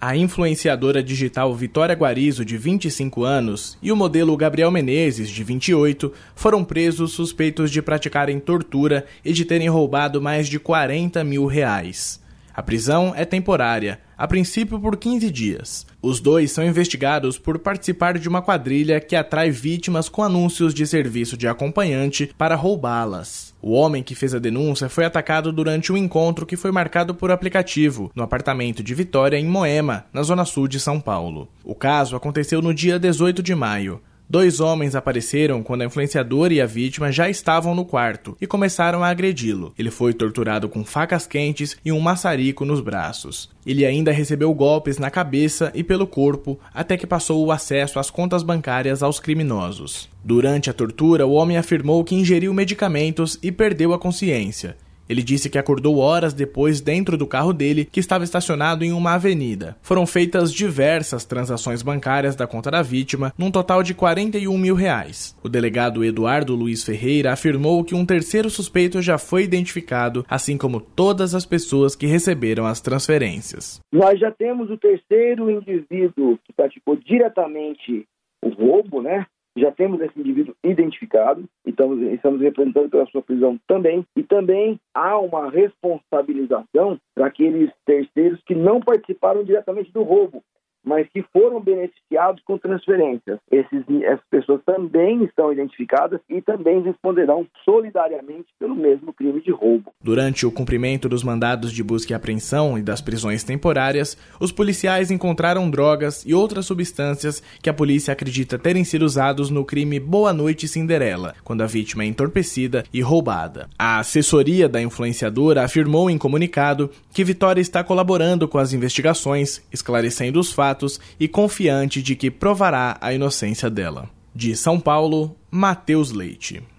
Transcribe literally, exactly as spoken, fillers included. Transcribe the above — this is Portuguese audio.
A influenciadora digital Vitória Guarizo, de vinte e cinco anos, e o modelo Gabriel Menezes, de vinte e oito, foram presos suspeitos de praticarem tortura e de terem roubado mais de quarenta mil reais. A prisão é temporária, a princípio por quinze dias. Os dois são investigados por participar de uma quadrilha que atrai vítimas com anúncios de serviço de acompanhante para roubá-las. O homem que fez a denúncia foi atacado durante um encontro que foi marcado por aplicativo, no apartamento de Vitória, em Moema, na zona sul de São Paulo. O caso aconteceu no dia dezoito de maio. Dois homens apareceram quando a influenciadora e a vítima já estavam no quarto e começaram a agredi-lo. Ele foi torturado com facas quentes e um maçarico nos braços. Ele ainda recebeu golpes na cabeça e pelo corpo, até que passou o acesso às contas bancárias aos criminosos. Durante a tortura, o homem afirmou que ingeriu medicamentos e perdeu a consciência. Ele disse que acordou horas depois dentro do carro dele, que estava estacionado em uma avenida. Foram feitas diversas transações bancárias da conta da vítima, num total de quarenta e um mil reais. O delegado Eduardo Luiz Ferreira afirmou que um terceiro suspeito já foi identificado, assim como todas as pessoas que receberam as transferências. Nós já temos o terceiro indivíduo que praticou diretamente o roubo, né? Já temos esse indivíduo identificado, então estamos representando pela sua prisão também, e também há uma responsabilização para aqueles terceiros que não participaram diretamente do roubo, mas que foram beneficiados com transferências. Esses, essas pessoas também estão identificadas e também responderão solidariamente pelo mesmo crime de roubo. Durante o cumprimento dos mandados de busca e apreensão e das prisões temporárias, os policiais encontraram drogas e outras substâncias que a polícia acredita terem sido usados no crime Boa Noite Cinderela, quando a vítima é entorpecida e roubada. A assessoria da influenciadora afirmou em comunicado que Vitória está colaborando com as investigações, esclarecendo os fatos e confiante de que provará a inocência dela. De São Paulo, Matheus Leite.